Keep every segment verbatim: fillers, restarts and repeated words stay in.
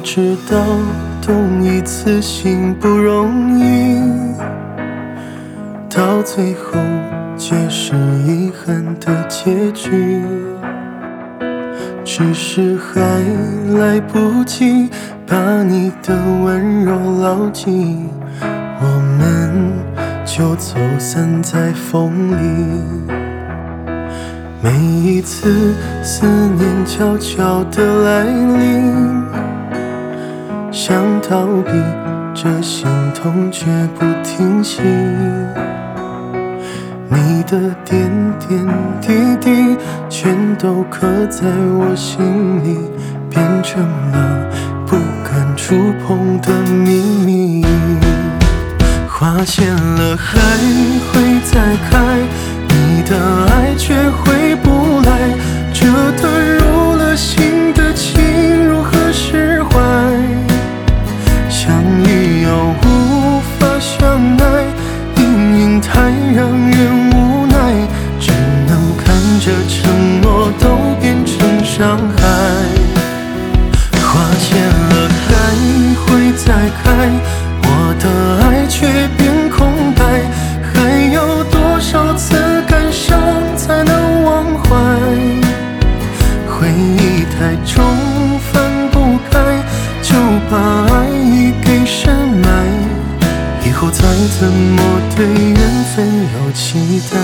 知道动一次心不容易，到最后皆是遗憾的结局。只是还来不及把你的温柔牢记，我们就走散在风里。每一次思念悄悄地来临，想逃避这心痛却不停息。你的点点滴滴全都刻在我心里，变成了不敢触碰的秘密。花谢了还会再开，你的爱却回不来，这段入了心的情如何释怀？相遇又无法相爱，命运太让人无奈，只能看着承诺都变成伤害。花谢了还会再开，我的爱却变空白，还有多少次感伤才能忘怀？回忆太重翻不开，就把爱已给深埋，以后再怎么对缘分有期待。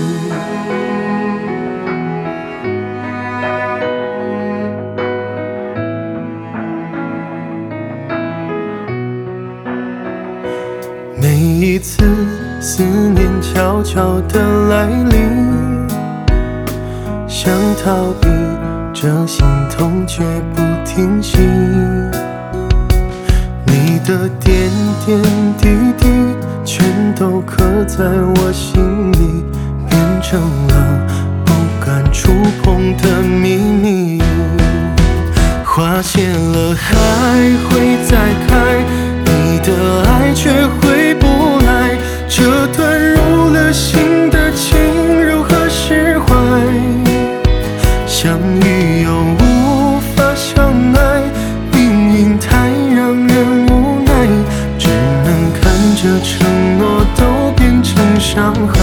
每一次思念悄悄地来临，想逃避这心痛却不停息。你的点点滴滴全都刻在我心里，变成了不敢触碰的秘密。花谢了还会再开，你的爱却回不来，这段入了心的情如何释怀？相遇又无法相爱，命运太让人无奈，只能看着承诺都变成伤害。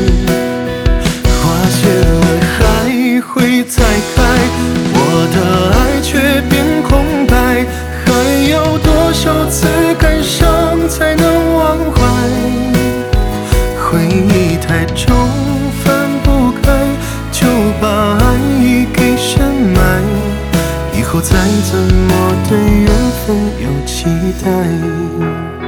花谢了还会再开，我的爱却变空白，还有多少次感伤才能忘怀？回忆太重翻不开，就把爱已给深埋，以后再怎么对缘分有期待。